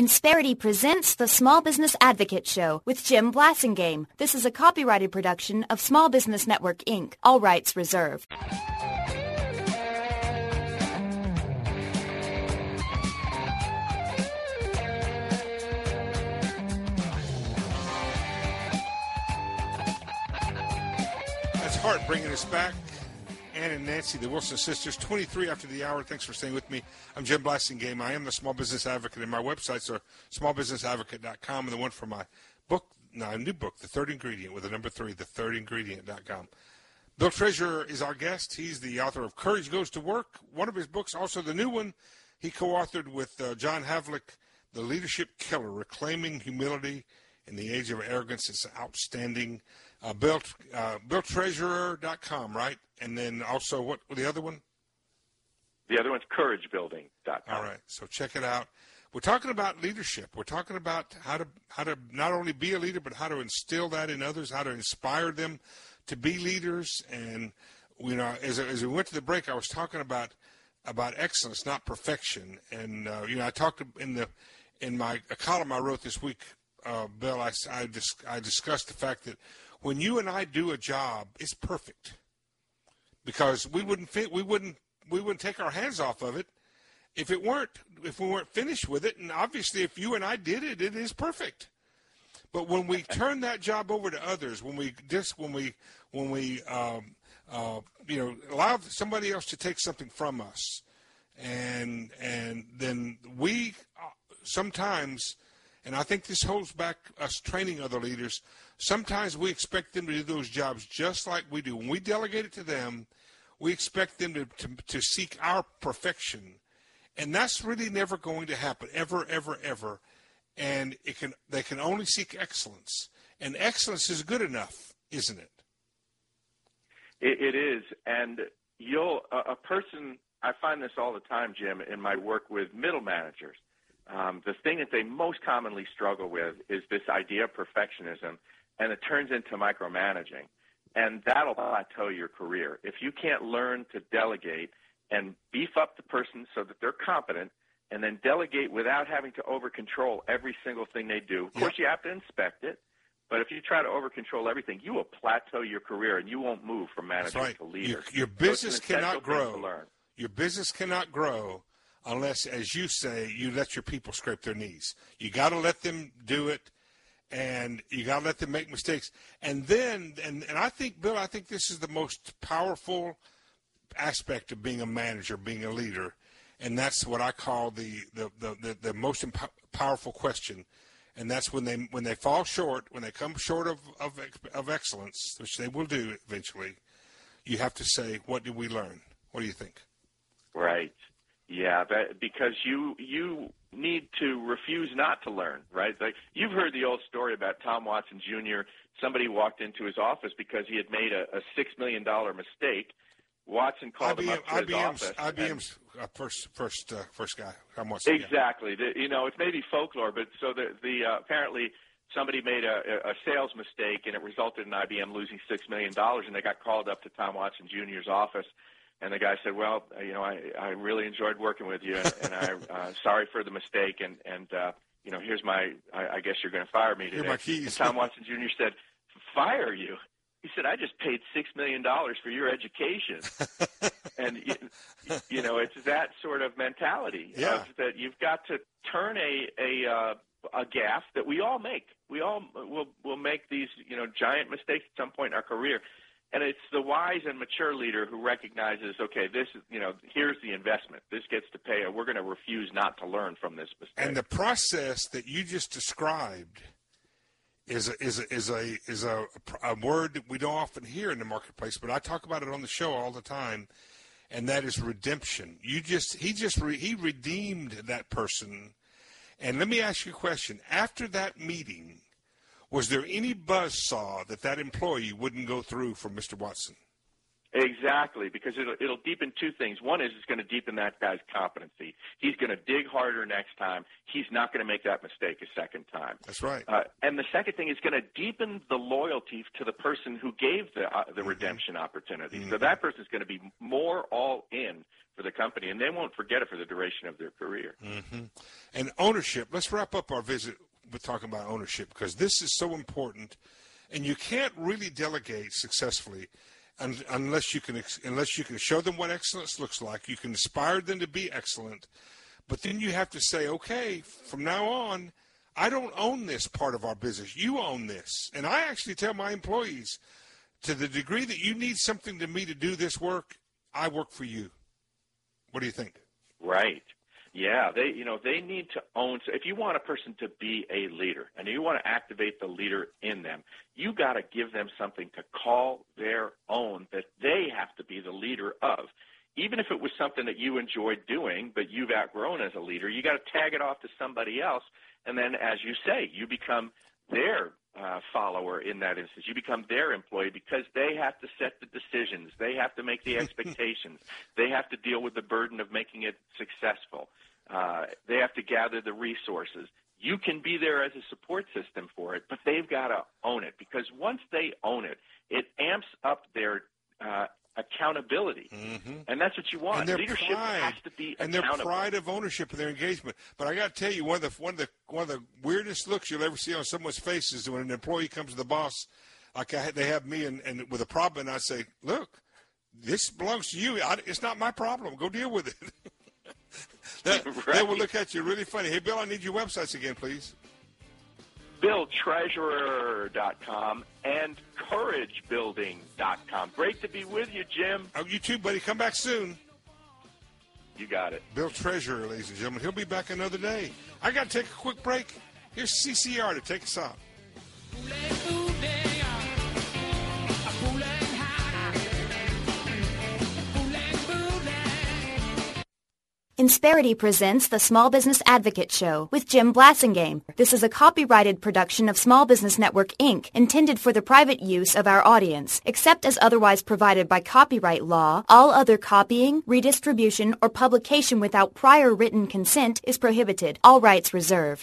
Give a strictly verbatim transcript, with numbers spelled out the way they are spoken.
Insperity presents the Small Business Advocate Show with Jim Blasingame. This is a copyrighted production of Small Business Network, Incorporated. All rights reserved. That's Hart bringing us back. Ann and Nancy, the Wilson sisters, twenty-three after the hour. Thanks for staying with me. I'm Jim Blasingame. I am the Small Business Advocate, and my websites are small business advocate dot com and the one for my book, no, a new book, The Third Ingredient, with the number three, the third ingredient dot com. Bill Treasurer is our guest. He's the author of Courage Goes to Work, one of his books, also the new one he co-authored with uh, John Havlick, The Leadership Killer, Reclaiming Humility in the Age of Arrogance. It's outstanding. Uh, Bill, uh, Bill Treasurer dot com, right? And then also, what was the other one? The other one's courage building dot com. All right, so check it out. We're talking about leadership. We're talking about how to how to not only be a leader, but how to instill that in others, how to inspire them to be leaders. And you know, as as we went to the break, I was talking about about excellence, not perfection. And uh, you know, I talked in the in my a column I wrote this week, uh, Bill. I I, dis- I discussed the fact that when you and I do a job, it's perfect. Because we wouldn't fit, we wouldn't we wouldn't take our hands off of it if it weren't if we weren't finished with it. And obviously, if you and I did it, it is perfect. But when we turn that job over to others, when we just when we when we um, uh, you know allow somebody else to take something from us, and and then we uh, sometimes, and I think this holds back us training other leaders. Sometimes we expect them to do those jobs just like we do. When we delegate it to them, we expect them to, to, to seek our perfection. And that's really never going to happen, ever, ever, ever. And it can they can only seek excellence. And excellence is good enough, isn't it? It, it is. And you'll a, a person, I find this all the time, Jim, in my work with middle managers. Um, the thing that they most commonly struggle with is this idea of perfectionism. And it turns into micromanaging. And that'll plateau your career. If you can't learn to delegate and beef up the person so that they're competent, and then delegate without having to over-control every single thing they do. Of course, yep. You have to inspect it. But if you try to over-control everything, you will plateau your career, and you won't move from manager right. to leader. Your, your business so cannot grow. learn. Your business cannot grow unless, as you say, you let your people scrape their knees. You got to let them do it. And you got to let them make mistakes. And then, and, and I think, Bill, I think this is the most powerful aspect of being a manager, being a leader. And that's what I call the, the, the, the, the most impo- powerful question. And that's when they when they fall short, when they come short of, of, of excellence, which they will do eventually, you have to say, what did we learn? What do you think? Right. Yeah, that, because you you need to refuse not to learn, right? Like you've heard the old story about Tom Watson Junior Somebody walked into his office because he had made a, a six million dollar mistake. Watson called I B M, him up to I B M's, his office. I B M's uh, first first uh, first guy. Tom Watson, exactly. Yeah. The, you know, it's maybe folklore, but so the the uh, apparently somebody made a, a sales mistake and it resulted in I B M losing six million dollars, and they got called up to Tom Watson Junior's office. And the guy said, well, you know, I, I really enjoyed working with you, and, and I'm uh, sorry for the mistake, and, and uh, you know, here's my, I, I guess you're going to fire me today. Here are my keys. And Tom Watson Junior said, fire you? He said, I just paid six million dollars for your education. And, you, you know, it's that sort of mentality yeah. of that you've got to turn a, a, uh, a gaffe that we all make. We all will, will make these, you know, giant mistakes at some point in our career. And it's the wise and mature leader who recognizes, okay, this is, you know, here's the investment. This gets to pay. We're going to refuse not to learn from this mistake. And the process that you just described is a, is a, is a is a, a word that we don't often hear in the marketplace, but I talk about it on the show all the time, and that is redemption. You just he just re, he redeemed that person. And let me ask you a question: after that meeting, was there any buzzsaw that that employee wouldn't go through for Mister Watson? Exactly, because it'll, it'll deepen two things. One is it's going to deepen that guy's competency. He's going to dig harder next time. He's not going to make that mistake a second time. That's right. Uh, and the second thing is going to deepen the loyalty to the person who gave the uh, the mm-hmm. redemption opportunity. Mm-hmm. So that person is going to be more all in for the company, and they won't forget it for the duration of their career. Mm-hmm. And ownership. Let's wrap up our visit with talking about ownership, because this is so important, and you can't really delegate successfully unless you can unless you can show them what excellence looks like. You can inspire them to be excellent, but then you have to say, okay, from now on, I don't own this part of our business. You own this. And I actually tell my employees, to the degree that you need something to me to do this work, I work for you. What do you think? Right. Yeah, they you know they need to own. So if you want a person to be a leader and you want to activate the leader in them, you got to give them something to call their own that they have to be the leader of. Even if it was something that you enjoyed doing but you've outgrown as a leader, you got to tag it off to somebody else, and then, as you say, you become their uh, follower in that instance. You become their employee because they have to set the decisions. They have to make the expectations. They have to deal with the burden of making it successful. Uh, they have to gather the resources. You can be there as a support system for it, but they've got to own it, because once they own it, it amps up their uh, accountability, mm-hmm. and that's what you want. And their Leadership pride, has to be and accountable. their pride of ownership and their engagement. But I got to tell you, one of the one of the one of the weirdest looks you'll ever see on someone's face is when an employee comes to the boss, like I, they have me, and, and with a problem, and I say, "Look, this belongs to you. I, it's not my problem. Go deal with it." that, right. They will look at you really funny. Hey, Bill, I need your websites again, please. Bill Treasurer dot com and Courage Building dot com. Great to be with you, Jim. Oh, you too, buddy. Come back soon. You got it. Bill Treasurer, ladies and gentlemen. He'll be back another day. I got to take a quick break. Here's C C R to take us out. Insperity presents the Small Business Advocate Show with Jim Blasingame. This is a copyrighted production of Small Business Network, Incorporated, intended for the private use of our audience. Except as otherwise provided by copyright law, all other copying, redistribution, or publication without prior written consent is prohibited. All rights reserved.